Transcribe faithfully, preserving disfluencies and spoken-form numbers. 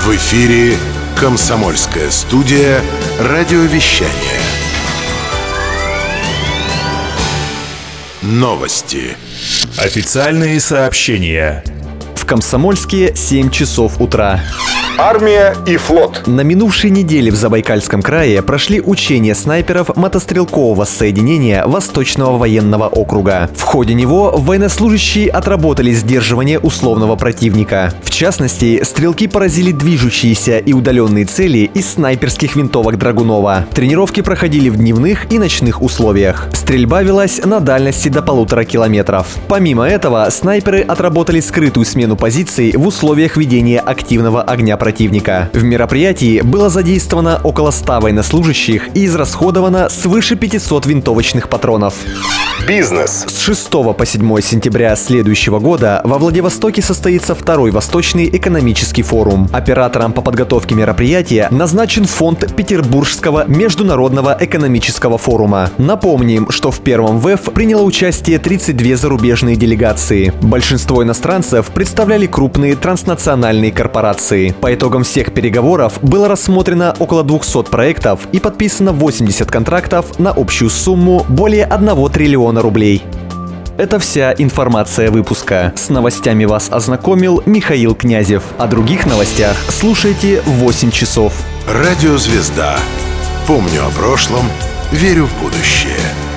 В эфире «Комсомольская студия» радиовещания. Новости. Официальные сообщения. В Комсомольске семь часов утра. Армия и флот. На минувшей неделе в Забайкальском крае прошли учения снайперов мотострелкового соединения Восточного военного округа. В ходе него военнослужащие отработали сдерживание условного противника. В частности, стрелки поразили движущиеся и удаленные цели из снайперских винтовок Драгунова. Тренировки проходили в дневных и ночных условиях. Стрельба велась на дальности до полутора километров. Помимо этого, снайперы отработали скрытую смену позиций в условиях ведения активного огня противника. противника. В мероприятии было задействовано около ста военнослужащих и израсходовано свыше пятисот винтовочных патронов. Бизнес. С шестого по седьмое сентября следующего года во Владивостоке состоится второй Восточный экономический форум. Оператором по подготовке мероприятия назначен фонд Петербургского международного экономического форума. Напомним, что в первом ВЭФ приняло участие тридцать две зарубежные делегации. Большинство иностранцев представляли крупные транснациональные корпорации. По итогам всех переговоров было рассмотрено около двухсот проектов и подписано восемьдесят контрактов на общую сумму более одного триллиона рублей. Это вся информация выпуска. С новостями вас ознакомил Михаил Князев. О других новостях слушайте в восемь часов. Радиозвезда. Помню о прошлом, верю в будущее.